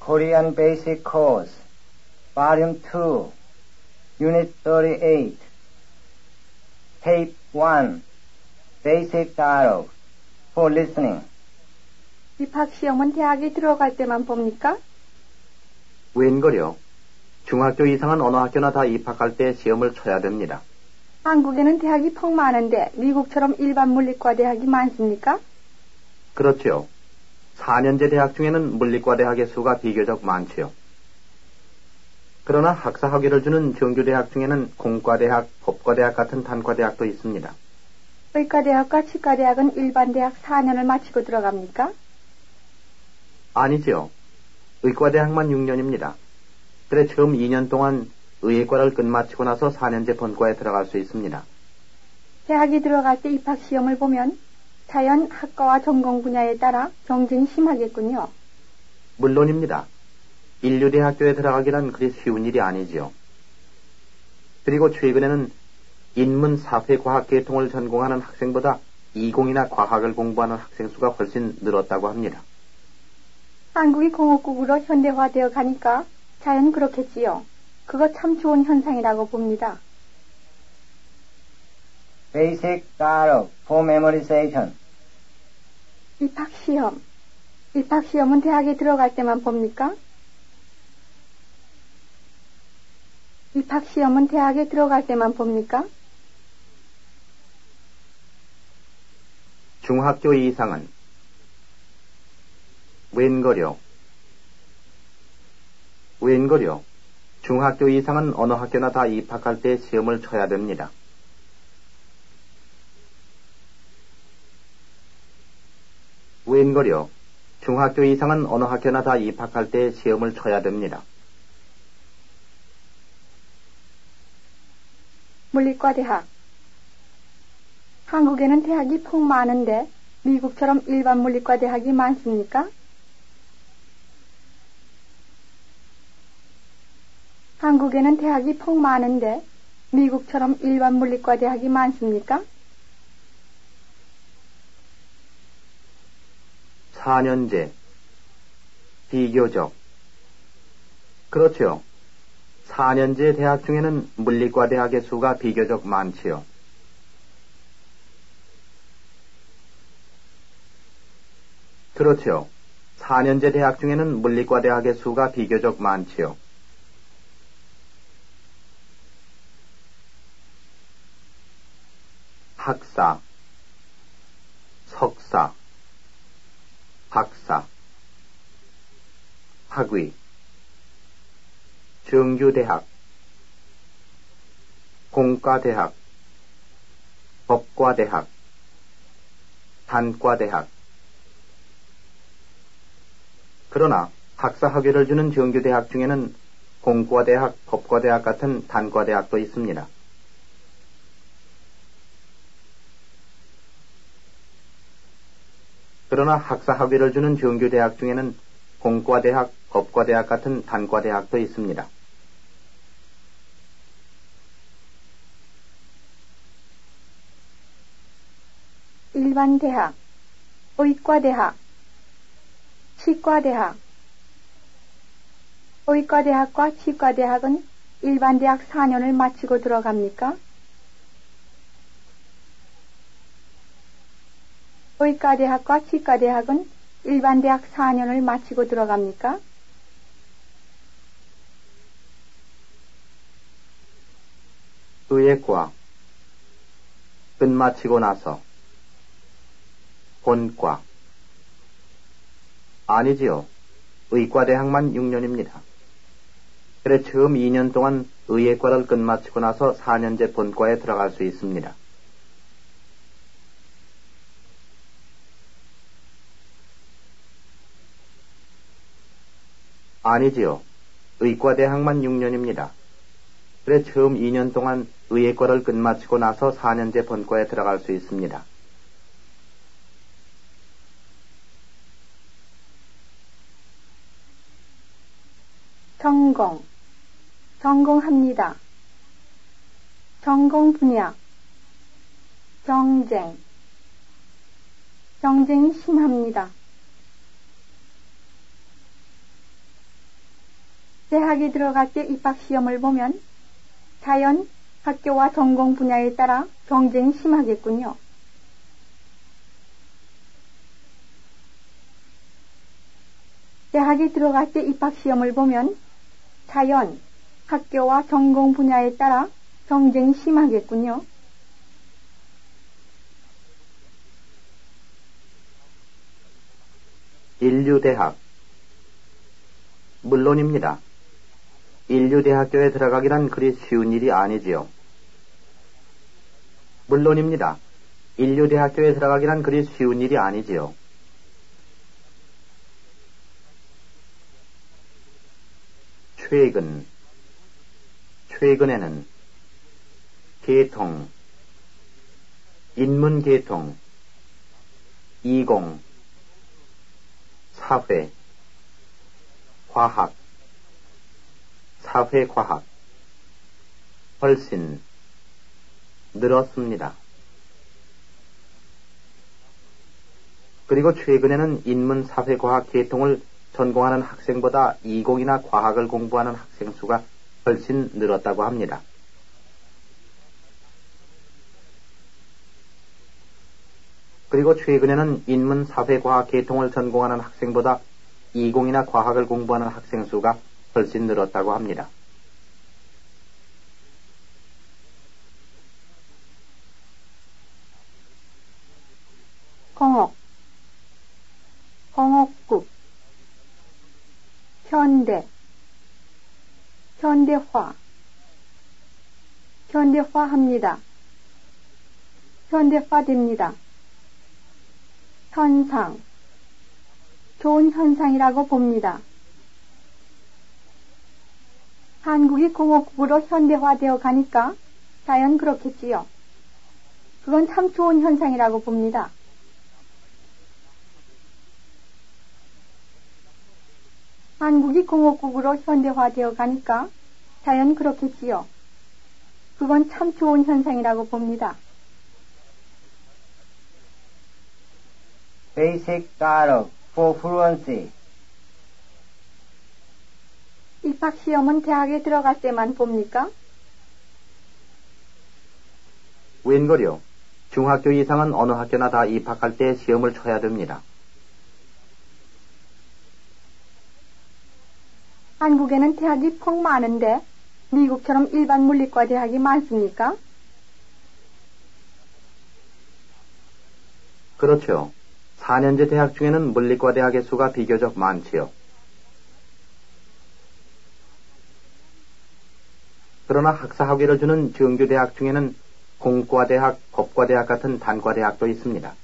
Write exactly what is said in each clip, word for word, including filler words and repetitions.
Korean Basic Course, Volume two, Unit thirty-eight, Tape one, Basic Dialogue, for listening. 입학시험은 대학에 들어갈 때만 봅니까? 웬걸요? 중학교 이상은 어느 학교나 다 입학할 때 시험을 쳐야 됩니다. 한국에는 대학이 퍽 많은데 미국처럼 일반 물리과 대학이 많습니까? 그렇지요. 사 년제 대학 중에는 물리과 대학의 수가 비교적 많지요. 그러나 학사 학위를 주는 정규대학 중에는 공과대학, 법과대학 같은 단과대학도 있습니다. 의과대학과 치과대학은 일반 대학 사 년을 마치고 들어갑니까? 아니지요. 의과대학만 육 년입니다. 그래 처음 이 년 동안 의예과를 끝마치고 나서 사 년제 본과에 들어갈 수 있습니다. 대학에 들어갈 때 입학시험을 보면 자연, 학과와 전공 분야에 따라 경쟁이 심하겠군요. 물론입니다. 인류대학교에 들어가기란 그리 쉬운 일이 아니지요. 그리고 최근에는 인문, 사회, 과학 계통을 전공하는 학생보다 이공이나 과학을 공부하는 학생 수가 훨씬 늘었다고 합니다. 한국이 공업국으로 현대화되어 가니까 자연 그렇겠지요. 그거 참 좋은 현상이라고 봅니다. Basic Dialogue, for memorization. 입학시험. 입학시험은 대학에 들어갈 때만 봅니까? 입학시험은 대학에 들어갈 때만 봅니까? 중학교 이상은 웬걸요? 웬걸요? 중학교 이상은 어느 학교나 다 입학할 때 시험을 쳐야 됩니다. 웬걸요? 중학교 이상은 어느 학교나 다 입학할 때 시험을 쳐야 됩니다. 물리과 대학. 한국에는 대학이 퍽 많은데 미국처럼 일반 물리과 대학이 많습니까? 한국에는 대학이 퍽 많은데 미국처럼 일반 물리과 대학이 많습니까? 사 년제, 비교적. 그렇죠. 사 년제 대학 중에는 물리과 대학의 수가 비교적 많지요. 그렇죠. 사 년제 대학 중에는 물리과 대학의 수가 비교적 많지요. 학사, 석사, 박사, 학위, 정규대학, 공과대학, 법과대학, 단과대학. 그러나 학사 학위를 주는 정규대학 중에는 공과대학, 법과대학 같은 단과대학도 있습니다. 그러나 학사 학위를 주는 정규대학 중에는 공과대학, 법과대학 같은 단과대학도 있습니다. 일반 대학, 의과대학, 치과대학. 의과대학과 치과대학은 일반 대학 사 년을 마치고 들어갑니까? 의과대학과 치과대학은 일반 대학 사 년을 마치고 들어갑니까? 의예과, 끝마치고 나서, 본과. 아니지요. 의과대학만 육 년입니다. 그래 처음 이 년 동안 의예과를 끝마치고 나서 사 년제 본과에 들어갈 수 있습니다. 아니지요. 의과대학만 육 년입니다. 그래 처음 이 년 동안 의예과를 끝마치고 나서 사 년제 본과에 들어갈 수 있습니다. 전공, 전공합니다. 전공 분야, 경쟁, 경쟁이 심합니다. 대학에 들어갈 때 입학시험을 보면 자연, 학교와 전공 분야에 따라 경쟁이 심하겠군요. 대학에 들어갈 때 입학시험을 보면 자연, 학교와 전공 분야에 따라 경쟁이 심하겠군요. 인류대학. 물론입니다. 인류대학교에 들어가기란 그리 쉬운 일이 아니지요. 물론입니다. 인류대학교에 들어가기란 그리 쉬운 일이 아니지요. 최근, 최근에는 계통, 인문계통, 이공, 사회, 과학, 사회과학, 훨씬 늘었습니다. 그리고 최근에는 인문 사회과학 계통을 전공하는 학생보다 이공이나 과학을 공부하는 학생 수가 훨씬 늘었다고 합니다. 그리고 최근에는 인문 사회과학 계통을 전공하는 학생보다 이공이나 과학을 공부하는 학생 수가 훨씬 늘었다고 합니다. 공업, 공업국, 현대, 현대화, 현대화합니다. 현대화됩니다. 현상, 좋은 현상이라고 봅니다. 한국이 공업국으로 현대화되어 가니까 자연 그렇겠지요. 그건 참 좋은 현상이라고 봅니다. 한국이 공업국으로 현대화되어 가니까 자연 그렇겠지요. 그건 참 좋은 현상이라고 봅니다. Basic dialogue for fluency. 입학시험은 대학에 들어갈 때만 봅니까? 웬걸요. 중학교 이상은 어느 학교나 다 입학할 때 시험을 쳐야 됩니다. 한국에는 대학이 퍽 많은데 미국처럼 일반 물리과 대학이 많습니까? 그렇죠. 사 년제 대학 중에는 물리과 대학의 수가 비교적 많지요. 그러나 학사학위를 주는 정규대학 중에는 공과대학, 법과대학 같은 단과대학도 있습니다.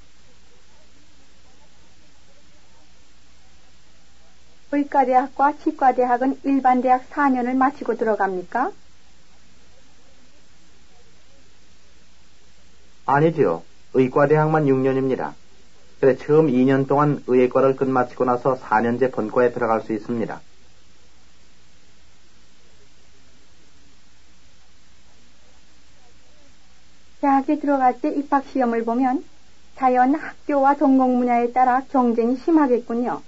의과대학과 치과대학은 일반 대학 사 년을 마치고 들어갑니까? 아니지요. 의과대학만 육 년입니다. 그래 처음 이 년 동안 의예과를 끝마치고 나서 사 년제 본과에 들어갈 수 있습니다. 대학에 들어갈 때 입학시험을 보면 자연, 학교와 전공 분야에 따라 경쟁이 심하겠군요.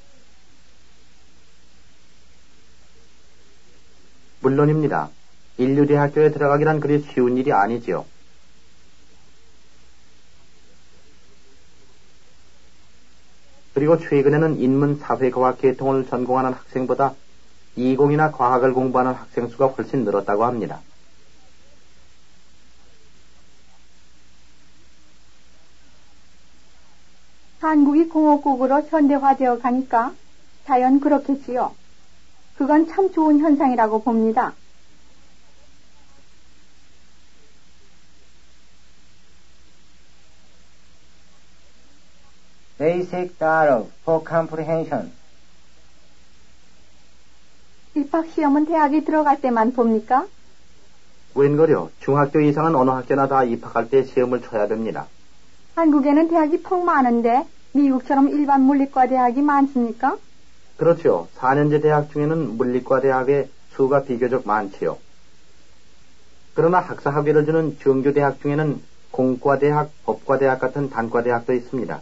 물론입니다. 인류대학교에 들어가기란 그리 쉬운 일이 아니지요. 그리고 최근에는 인문 사회과학 계통을 전공하는 학생보다 이공이나 과학을 공부하는 학생 수가 훨씬 늘었다고 합니다. 한국이 공업국으로 현대화되어 가니까 자연 그렇겠지요. 그건 참 좋은 현상이라고 봅니다. Basic dialogue for comprehension. 입학시험은 대학에 들어갈 때만 봅니까? 웬걸요. 중학교 이상은 어느 학교나 다 입학할 때 시험을 쳐야 됩니다. 한국에는 대학이 퍽 많은데 미국처럼 일반 물리과 대학이 많습니까? 그렇죠. 사 년제 대학 중에는 물리과 대학의 수가 비교적 많지요. 그러나 학사학위를 주는 정규대학 중에는 공과대학, 법과대학 같은 단과대학도 있습니다.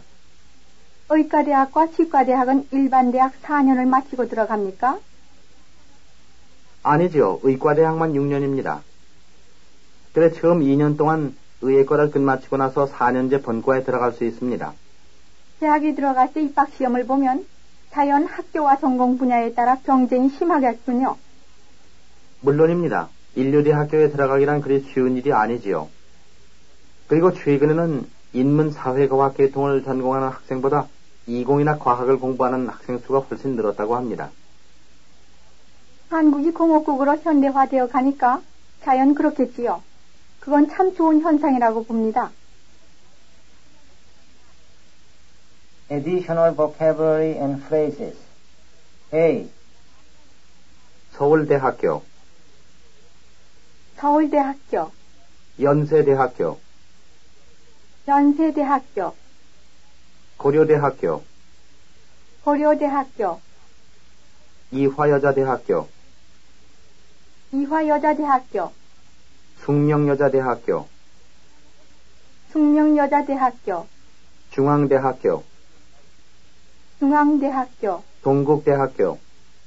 의과대학과 치과대학은 일반 대학 사 년을 마치고 들어갑니까? 아니지요. 의과대학만 육 년입니다. 그래 처음 이 년 동안 의예과를 끝마치고 나서 사 년제 본과에 들어갈 수 있습니다. 대학에 들어갈 때 입학시험을 보면 자연 학교와 전공 분야에 따라 경쟁이 심하겠군요. 물론입니다. 인류대 학교에 들어가기란 그리 쉬운 일이 아니지요. 그리고 최근에는 인문사회과학 계통을 전공하는 학생보다 이공이나 과학을 공부하는 학생 수가 훨씬 늘었다고 합니다. 한국이 공업국으로 현대화되어 가니까 자연 그렇겠지요. 그건 참 좋은 현상이라고 봅니다. Additional vocabulary and phrases. A. 서울대학교, 서울대학교, 연세대학교, 연세대학교, 고려대학교, 고려대학교, 이화여자대학교, 이화여자대학교, 숙명여자대학교, 숙명여자대학교, 중앙대학교, 중앙대학교, 동국대학교,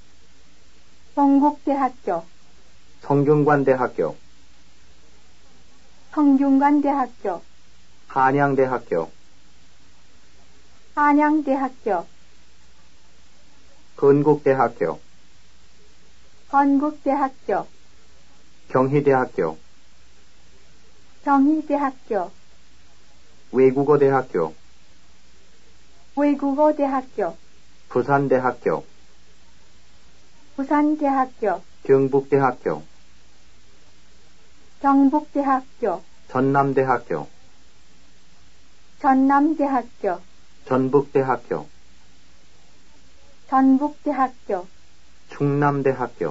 동국대학교, 성균관대학교, 성균관대학교, 한양대학교, 한양대학교, 건국대학교, 건국대학교, 경희대학교, 경희대학교, 외국어대학교, 외국어대학교, 부산대학교, 부산대학교, 경북대학교, 경북대학교, 전남대학교, 전남대학교, 전북대학교, 전북대학교, 충남대학교,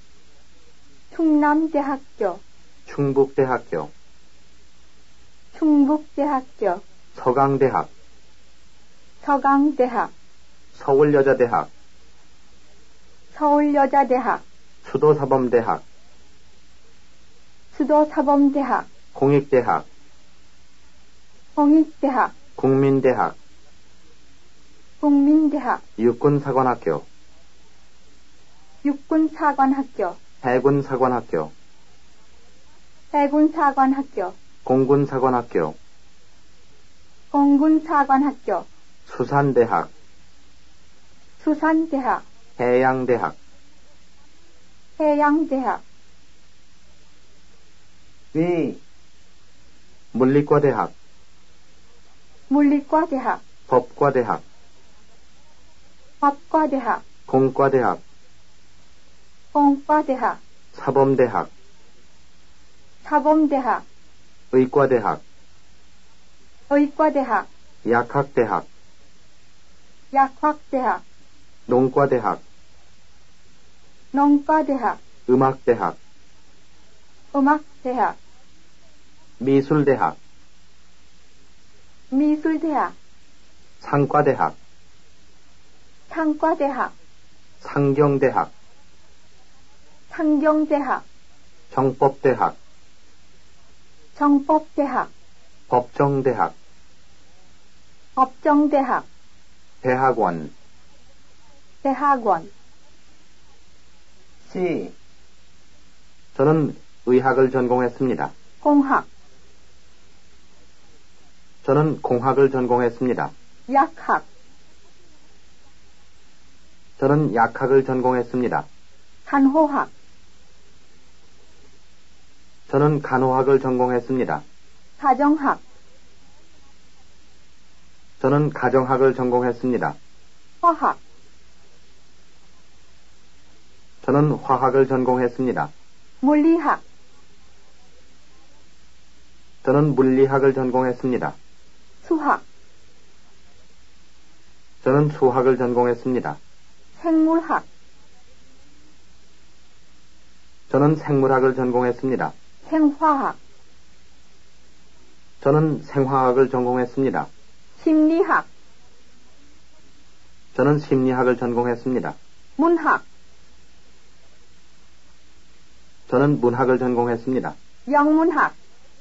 충남대학교, 충북대학교, 충북대학교, 서강대학, 서강대학, 서울여자대학, 서울여자대학, 수도사범대학, 수도사범대학, 공익대학, 공익대학, 국민대학, 국민대학, 육군사관학교, 육군사관학교, 해군사관학교, 해군사관학교, 공군사관학교, 공군사관학교, 수산대학, 수산대학, 해양대학, 해양대학, B. 물리과대학, 물리과대학, 법과대학, 법과대학, 공과대학, 공과대학, 사범대학, 사범대학, 의과대학, 의과대학, 약학대학, 약학대학, 농과대학, 농과대학, 음악대학, 음악대학, 미술대학, 미술대학, 상과대학, 상과대학, 상경대학, 상경대학, 정법대학, 정법대학, 법정대학, 법정대학, 대학원, 대학원. C. 저는 의학을 전공했습니다. 공학, 저는 공학을 전공했습니다. 약학, 저는 약학을 전공했습니다. 간호학, 저는 간호학을 전공했습니다. 가정학, 저는 가정학을 전공했습니다. 화학, 저는 화학을 전공했습니다. 물리학, 저는 물리학을 전공했습니다. 수학, 저는 수학을 전공했습니다. 생물학, 저는 생물학을 전공했습니다. 생화학, 저는 생화학을 전공했습니다. 심리학, 저는 심리학을 전공했습니다. 문학, 저는 문학을 전공했습니다. 영문학,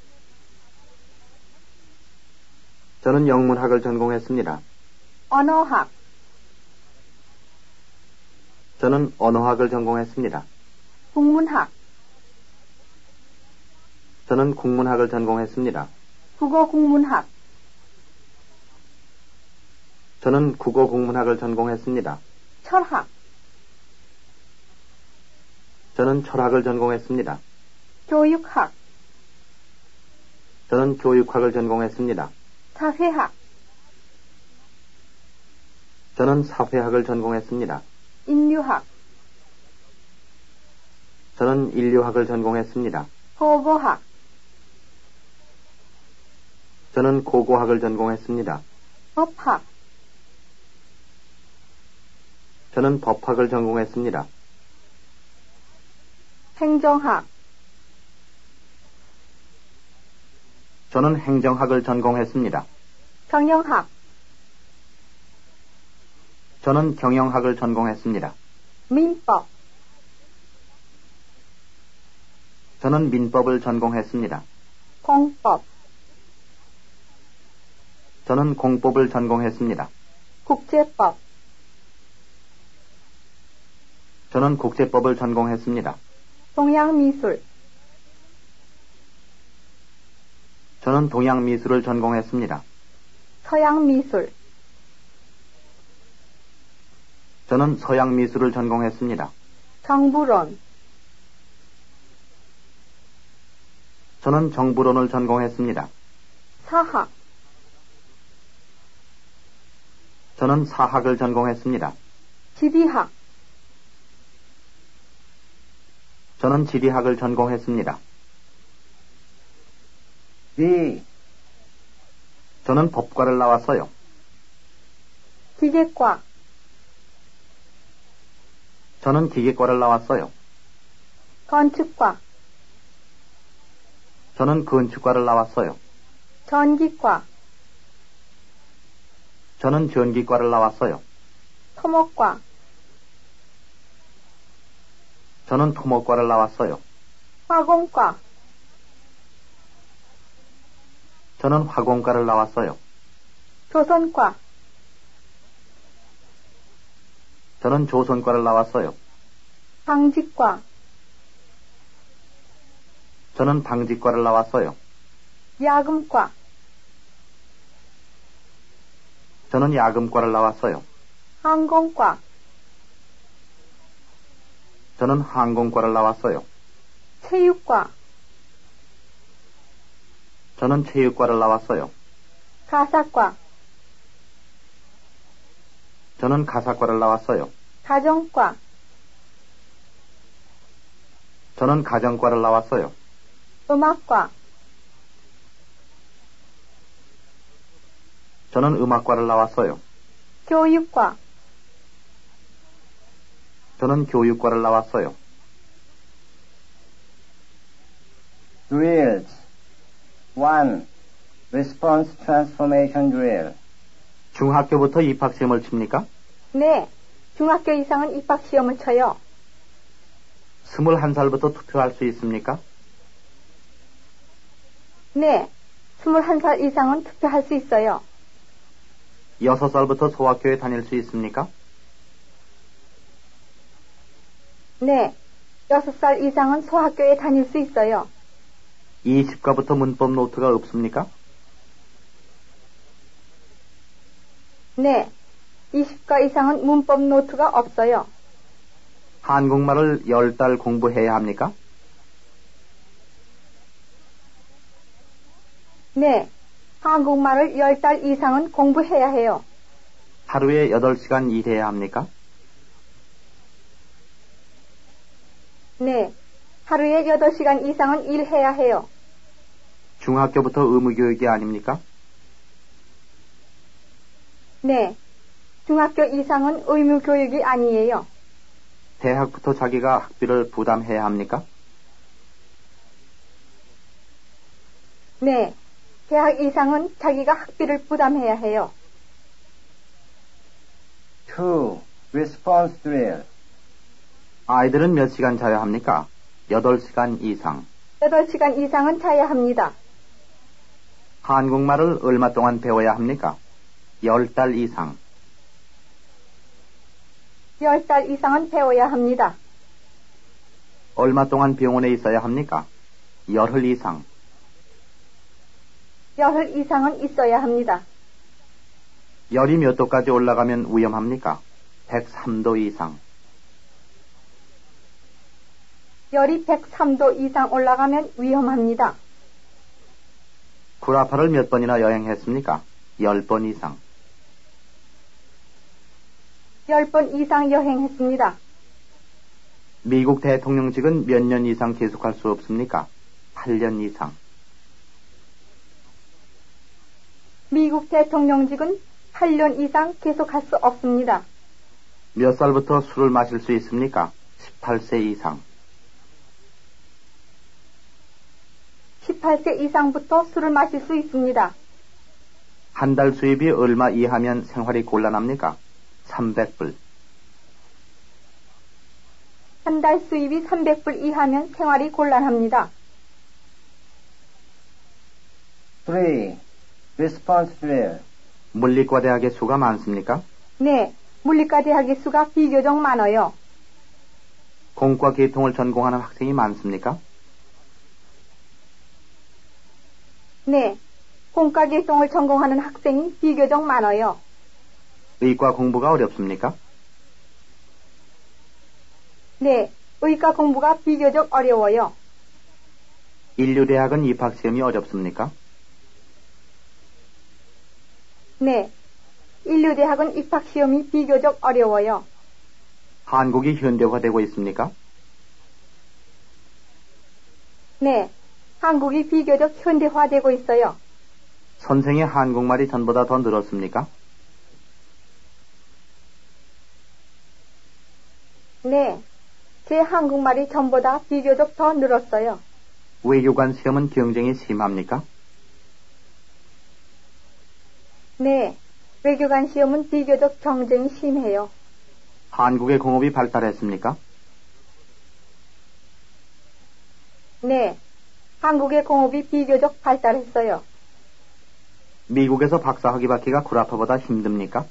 저는 영문학을 전공했습니다. 언어학, 저는 언어학을 전공했습니다. 국문학, 저는 국문학을 전공했습니다. 국어 국문학, 저는 국어 국문학을 전공했습니다. 철학, 저는 철학을 전공했습니다. 교육학, 저는 교육학을 전공했습니다. 사회학, 저는 사회학을 전공했습니다. 인류학, 저는 인류학을 전공했습니다. 고고학, 저는 고고학을 전공했습니다. 법학, 저는 법학을 전공했습니다. 행정학, 저는 행정학을 전공했습니다. 경영학, 저는 경영학을 전공했습니다. 민법, 저는 민법을 전공했습니다. 공법, 저는 공법을 전공했습니다. 국제법, 저는 국제법을 전공했습니다. 동양미술, 저는 동양미술을 전공했습니다. 서양미술, 저는 서양미술을 전공했습니다. 정부론, 저는 정부론을 전공했습니다. 사학, 저는 사학을 전공했습니다. 지리학, 저는 지리학을 전공했습니다. B, 저는 법과를 나왔어요. 기계과, 저는 기계과를 나왔어요. 건축과, 저는 건축과를 나왔어요. 전기과, 저는 전기과를 나왔어요. 토목과, 저는 토목과를 나왔어요. 화공과, 저는 화공과를 나왔어요. 조선과, 저는 조선과를 나왔어요. 방직과, 저는 방직과를 나왔어요. 야금과, 저는 야금과를 나왔어요. 항공과, 저는 항공과를 나왔어요. 체육과, 저는 체육과를 나왔어요. 가사과, 저는 가사과를 나왔어요. 가정과, 저는 가정과를 나왔어요. 음악과, 저는 음악과를 나왔어요. 교육과, 저는 교육과를 나왔어요. drills. one. Response transformation drill. 중학교부터 입학시험을 칩니까? 네, 중학교 이상은 입학시험을 쳐요. 스물한 살부터 투표할 수 있습니까? 네, 스물한 살 이상은 투표할 수 있어요. 여섯 살부터 소학교에 다닐 수 있습니까? 네, 여섯 살 이상은 소학교에 다닐 수 있어요. 이십과부터 문법 노트가 없습니까? 네, 이십과 이상은 문법 노트가 없어요. 한국말을 열 달 공부해야 합니까? 네, 한국말을 열 달 이상은 공부해야 해요. 하루에 여덟 시간 일해야 합니까? 네, 하루에 여덟 시간 이상은 일해야 해요. 중학교부터 의무교육이 아닙니까? 네, 중학교 이상은 의무교육이 아니에요. 대학부터 자기가 학비를 부담해야 합니까? 네, 대학 이상은 자기가 학비를 부담해야 해요. two. Response drill. 아이들은 몇 시간 자야 합니까? 여덟 시간 이상. 여덟 시간 이상은 자야 합니다. 한국말을 얼마 동안 배워야 합니까? 열 달 이상. 열 달 이상은 배워야 합니다. 얼마 동안 병원에 있어야 합니까? 열흘 이상. 열흘 이상은 있어야 합니다. 열이 몇 도까지 올라가면 위험합니까? 백삼 도 이상. 열이 백삼 도 이상 올라가면 위험합니다. 구라파를 몇 번이나 여행했습니까? 열 번 이상. 열 번 이상 여행했습니다. 미국 대통령직은 몇 년 이상 계속할 수 없습니까? 팔 년 이상. 미국 대통령직은 팔 년 이상 계속할 수 없습니다. 몇 살부터 술을 마실 수 있습니까? 십팔 세 이상. 십팔 세 이상부터 술을 마실 수 있습니다. 한 달 수입이 얼마 이하면 생활이 곤란합니까? 삼백 불. 한 달 수입이 삼백 불 이하면 생활이 곤란합니다. three. Response drill. 물리과 대학의 수가 많습니까? 네, 물리과 대학의 수가 비교적 많아요. 공과 계통을 전공하는 학생이 많습니까? 네, 공과 계통을 전공하는 학생이 비교적 많아요. 의과 공부가 어렵습니까? 네, 의과 공부가 비교적 어려워요. 인류대학은 입학시험이 어렵습니까? 네, 인류대학은 입학시험이 비교적 어려워요. 한국이 현대화되고 있습니까? 네, 한국이 비교적 현대화되고 있어요. 선생의 한국말이 전보다 더 늘었습니까? 네, 제 한국말이 전보다 비교적 더 늘었어요. 외교관 시험은 경쟁이 심합니까? 네, 외교관 시험은 비교적 경쟁이 심해요. 한국의 공업이 발달했습니까? 네, 한국의 공업이 비교적 발달했어요. 미국에서 박사학위 받기가 구라파보다 힘듭니까?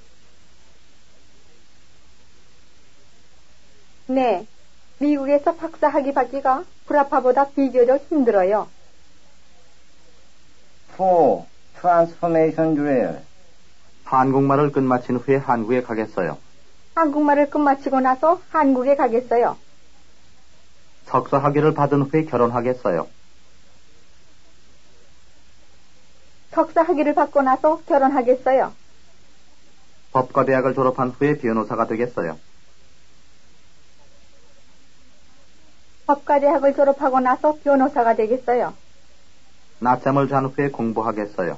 네, 미국에서 박사학위 받기가 구라파보다 비교적 힘들어요. four. Transformation drill. 한국말을 끝마친 후에 한국에 가겠어요. 한국말을 끝마치고 나서 한국에 가겠어요. 석사 학위를 받은 후에 결혼하겠어요. 석사 학위를 받고 나서 결혼하겠어요. 법과대학을 졸업한 후에 변호사가 되겠어요. 법과대학을 졸업하고 나서 변호사가 되겠어요. 낮잠을 잔 후에 공부하겠어요.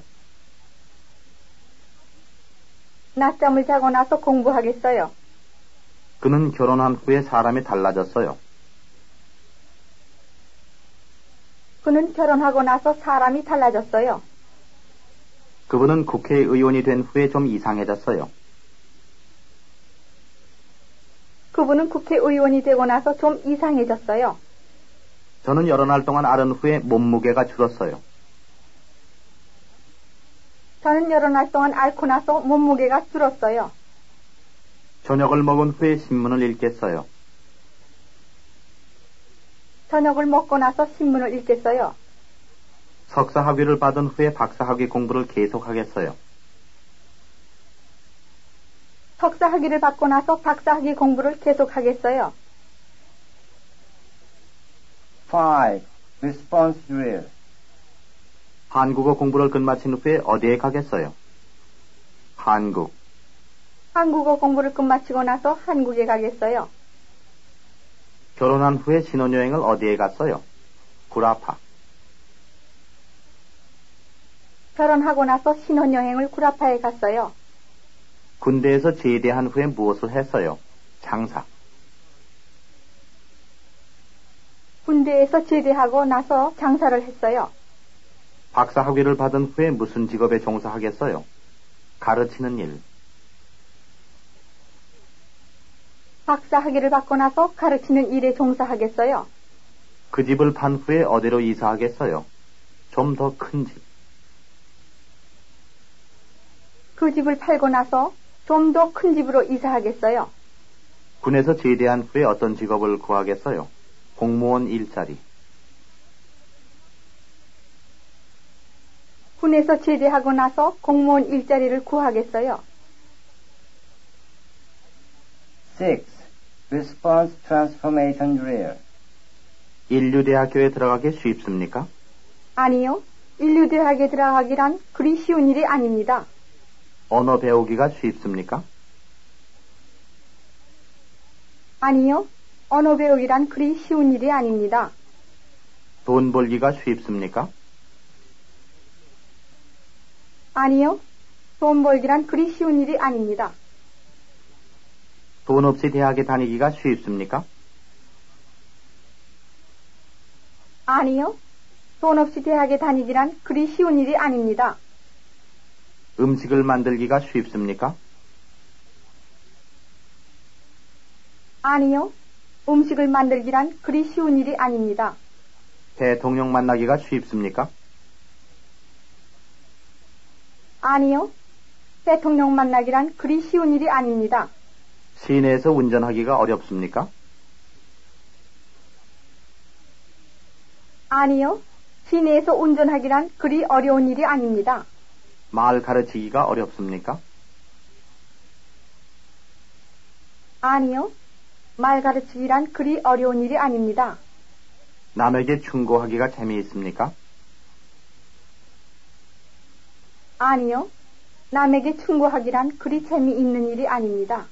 낮잠을 자고 나서 공부하겠어요. 그는 결혼한 후에 사람이 달라졌어요. 그는 결혼하고 나서 사람이 달라졌어요. 그분은 국회의원이 된 후에 좀 이상해졌어요. 그분은 국회의원이 되고 나서 좀 이상해졌어요. 저는 여러 날 동안 앓은 후에 몸무게가 줄었어요. 저는 여러 날 동안 앓고 나서 몸무게가 줄었어요. 저녁을 먹은 후에 신문을 읽겠어요. 저녁을 먹고 나서 신문을 읽겠어요. 석사 학위를 받은 후에 박사 학위 공부를 계속하겠어요. 석사 학위를 받고 나서 박사 학위 공부를 계속하겠어요. five. Response drill. 한국어 공부를 끝마친 후에 어디에 가겠어요? 한국. 한국어 공부를 끝마치고 나서 한국에 가겠어요. 결혼한 후에 신혼여행을 어디에 갔어요? 구라파. 결혼하고 나서 신혼여행을 구라파에 갔어요. 군대에서 제대한 후에 무엇을 했어요? 장사. 군대에서 제대하고 나서 장사를 했어요. 박사 학위를 받은 후에 무슨 직업에 종사하겠어요? 가르치는 일. 박사 학위를 받고 나서 가르치는 일에 종사하겠어요. 그 집을 판 후에 어디로 이사하겠어요? 좀 더 큰 집. 그 집을 팔고 나서 좀 더 큰 집으로 이사하겠어요. 군에서 제대한 후에 어떤 직업을 구하겠어요? 공무원 일자리. 군에서 제대하고 나서 공무원 일자리를 구하겠어요. six. Response transformation drill. 인류대학교에 들어가기 쉽습니까? 아니요. 인류대학에 들어가기란 그리 쉬운 일이 아닙니다. 언어 배우기가 쉽습니까? 아니요. 언어 배우기란 그리 쉬운 일이 아닙니다. 돈 벌기가 쉽습니까? 아니요. 돈 벌기란 그리 쉬운 일이 아닙니다. 돈 없이 대학에 다니기가 쉽습니까? 아니요. 돈 없이 대학에 다니기란 그리 쉬운 일이 아닙니다. 음식을 만들기가 쉽습니까? 아니요. 음식을 만들기란 그리 쉬운 일이 아닙니다. 대통령 만나기가 쉽습니까? 아니요. 대통령 만나기란 그리 쉬운 일이 아닙니다. 시내에서 운전하기가 어렵습니까? 아니요. 시내에서 운전하기란 그리 어려운 일이 아닙니다. 말 가르치기가 어렵습니까? 아니요. 말 가르치기란 그리 어려운 일이 아닙니다. 남에게 충고하기가 재미있습니까? 아니요. 남에게 충고하기란 그리 재미있는 일이 아닙니다.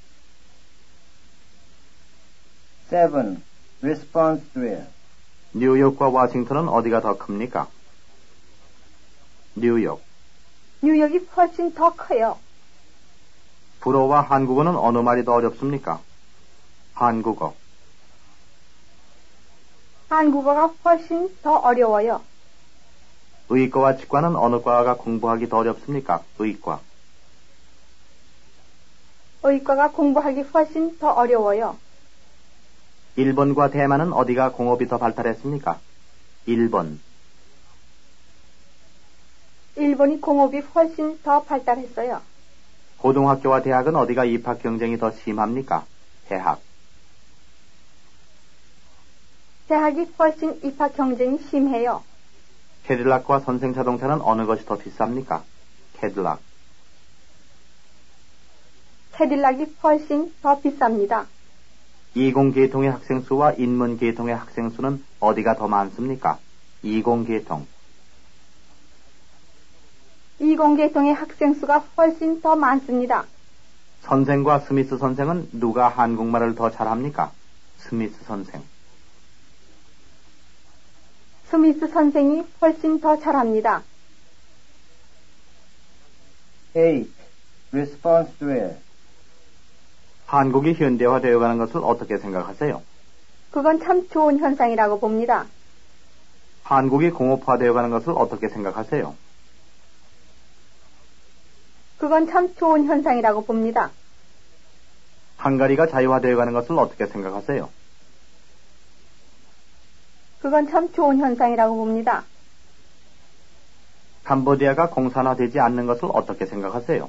seven. Response drill. 뉴욕과 워싱턴은 어디가 더 큽니까? 뉴욕. 뉴욕이 훨씬 더 커요. 불어와 한국어는 어느 말이 더 어렵습니까? 한국어. 한국어가 훨씬 더 어려워요. 의과와 치과는 어느 과가 공부하기 더 어렵습니까? 의과. 의과가 공부하기 훨씬 더 어려워요. 일본과 대만은 어디가 공업이 더 발달했습니까? 일본. 일본이 공업이 훨씬 더 발달했어요. 고등학교와 대학은 어디가 입학 경쟁이 더 심합니까? 대학. 대학이 훨씬 입학 경쟁이 심해요. 캐딜락과 선생 자동차는 어느 것이 더 비쌉니까? 캐딜락. 캐딜락이 훨씬 더 비쌉니다. 이공계통의 학생 수와 인문계통의 학생 수는 어디가 더 많습니까? 이공계통. 이공계통의 학생 수가 훨씬 더 많습니다. 선생과 스미스 선생은 누가 한국말을 더 잘합니까? 스미스 선생. 스미스 선생이 훨씬 더 잘합니다. eight. Response drill. 한국이 현대화되어가는 것을 어떻게 생각하세요? 그건 참 좋은 현상이라고 봅니다. 한국이 공업화되어가는 것을 어떻게 생각하세요? 그건 참 좋은 현상이라고 봅니다. 헝가리가 자유화되어가는 것을 어떻게 생각하세요? 그건 참 좋은 현상이라고 봅니다. 캄보디아가 공산화되지 않는 것을 어떻게 생각하세요?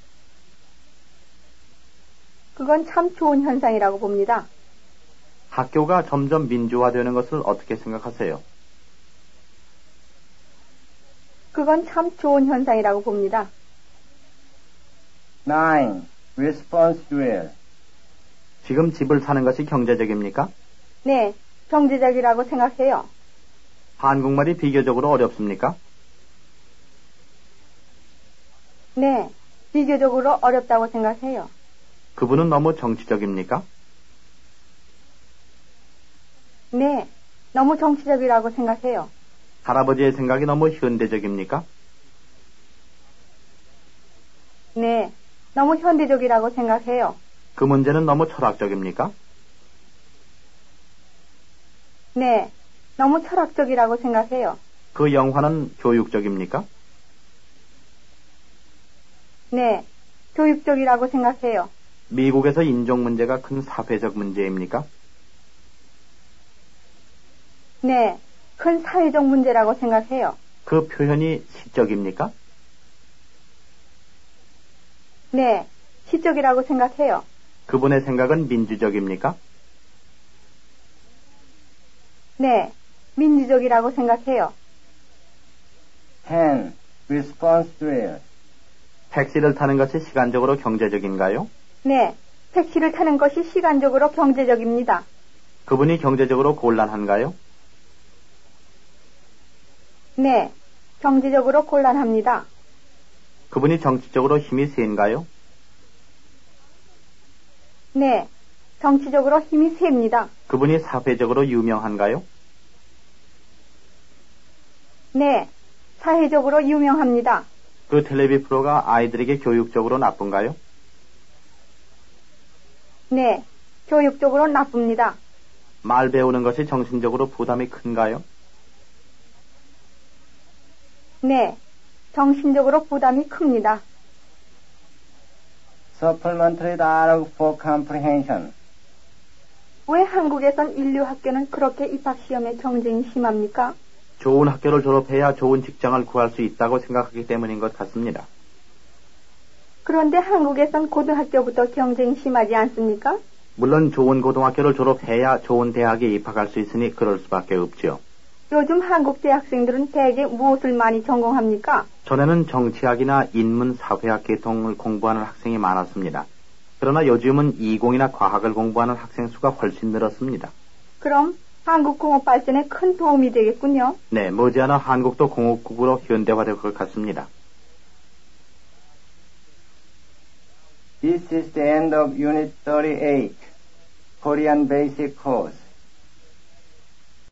그건 참 좋은 현상이라고 봅니다. 학교가 점점 민주화되는 것을 어떻게 생각하세요? 그건 참 좋은 현상이라고 봅니다. nine. Response drill. 지금 집을 사는 것이 경제적입니까? 네, 경제적이라고 생각해요. 한국말이 비교적으로 어렵습니까? 네, 비교적으로 어렵다고 생각해요. 그분은 너무 정치적입니까? 네, 너무 정치적이라고 생각해요. 할아버지의 생각이 너무 현대적입니까? 네, 너무 현대적이라고 생각해요. 그 문제는 너무 철학적입니까? 네, 너무 철학적이라고 생각해요. 그 영화는 교육적입니까? 네, 교육적이라고 생각해요. 미국에서 인종 문제가 큰 사회적 문제입니까? 네, 큰 사회적 문제라고 생각해요. 그 표현이 시적입니까? 네, 시적이라고 생각해요. 그분의 생각은 민주적입니까? 네, 민주적이라고 생각해요. ten. Response drill. 택시를 타는 것이 시간적으로 경제적인가요? 네, 택시를 타는 것이 시간적으로 경제적입니다. 그분이 경제적으로 곤란한가요? 네, 경제적으로 곤란합니다. 그분이 정치적으로 힘이 센가요? 네, 정치적으로 힘이 셉니다. 그분이 사회적으로 유명한가요? 네, 사회적으로 유명합니다. 그 텔레비 프로가 아이들에게 교육적으로 나쁜가요? 네, 교육적으로 나쁩니다. 말 배우는 것이 정신적으로 부담이 큰가요? 네, 정신적으로 부담이 큽니다. Supplementary dialogue for comprehension. 왜 한국에선 인류학교는 그렇게 입학시험에 경쟁이 심합니까? 좋은 학교를 졸업해야 좋은 직장을 구할 수 있다고 생각하기 때문인 것 같습니다. 그런데 한국에선 고등학교부터 경쟁이 심하지 않습니까? 물론 좋은 고등학교를 졸업해야 좋은 대학에 입학할 수 있으니 그럴 수밖에 없지요. 요즘 한국 대학생들은 대개 무엇을 많이 전공합니까? 전에는 정치학이나 인문, 사회학 계통을 공부하는 학생이 많았습니다. 그러나 요즘은 이공이나 과학을 공부하는 학생 수가 훨씬 늘었습니다. 그럼 한국 공업 발전에 큰 도움이 되겠군요. 네, 머지않아 한국도 공업국으로 현대화될 것 같습니다. This is the end of Unit thirty-eight, Korean Basic Course.